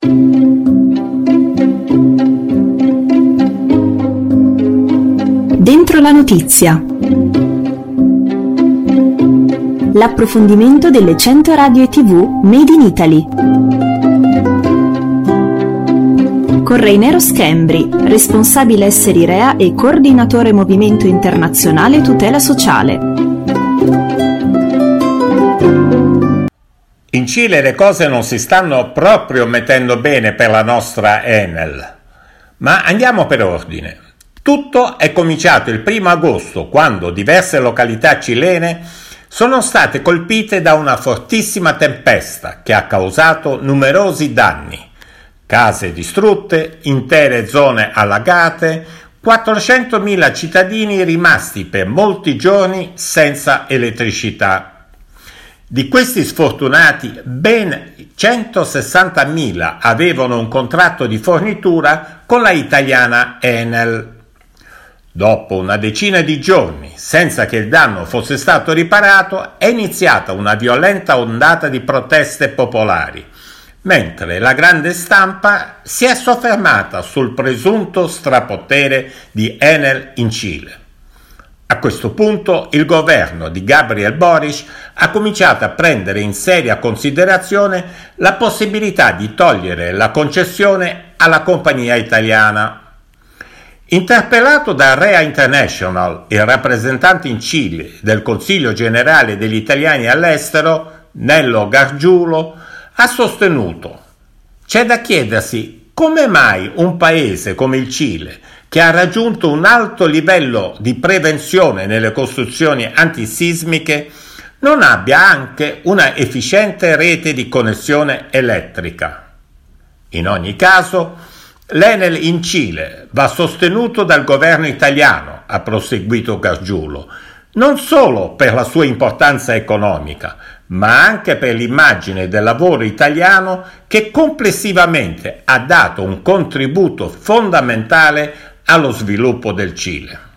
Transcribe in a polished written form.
Dentro la notizia. L'approfondimento delle 100 radio e TV Made in Italy. Con Reinero Schembri, responsabile esseri Rea e coordinatore Movimento Internazionale Tutela Sociale. In Cile le cose non si stanno proprio mettendo bene per la nostra Enel. Ma andiamo per ordine. Tutto è cominciato il 1 agosto, quando diverse località cilene sono state colpite da una fortissima tempesta che ha causato numerosi danni. Case distrutte, intere zone allagate, 400.000 cittadini rimasti per molti giorni senza elettricità. Di questi sfortunati, ben 160.000 avevano un contratto di fornitura con la italiana Enel. Dopo una decina di giorni, senza che il danno fosse stato riparato, è iniziata una violenta ondata di proteste popolari, mentre la grande stampa si è soffermata sul presunto strapotere di Enel in Cile. A questo punto il governo di Gabriel Boric ha cominciato a prendere in seria considerazione la possibilità di togliere la concessione alla compagnia italiana. Interpellato da Rea International, il rappresentante in Cile del Consiglio generale degli italiani all'estero, Nello Gargiulo, ha sostenuto: c'è da chiedersi come mai un paese come il Cile, che ha raggiunto un alto livello di prevenzione nelle costruzioni antisismiche, non abbia anche una efficiente rete di connessione elettrica. In ogni caso, l'Enel in Cile va sostenuto dal governo italiano, ha proseguito Gargiulo, non solo per la sua importanza economica, ma anche per l'immagine del lavoro italiano che complessivamente ha dato un contributo fondamentale allo sviluppo del Cile.